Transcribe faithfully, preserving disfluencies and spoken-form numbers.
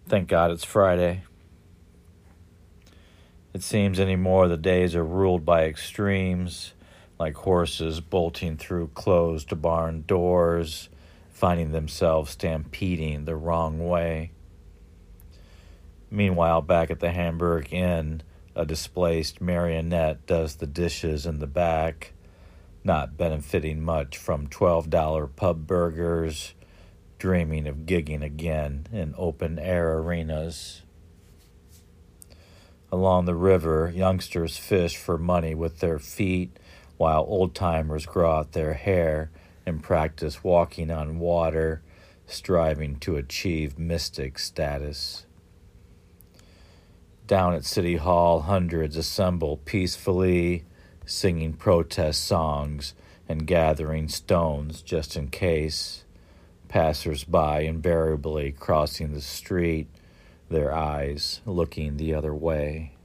Thank God it's Friday. It seems anymore the days are ruled by extremes, like horses bolting through closed barn doors, finding themselves stampeding the wrong way. Meanwhile, back at the Hamburg Inn, a displaced marionette does the dishes in the back, not benefiting much from twelve dollar pub burgers, dreaming of gigging again in open-air arenas. Along the river, youngsters fish for money with their feet, while old-timers grow out their hair and practice walking on water, striving to achieve mystic status. Down at City Hall, hundreds assemble peacefully, singing protest songs and gathering stones just in case. Passers-by invariably crossing the street, their eyes looking the other way.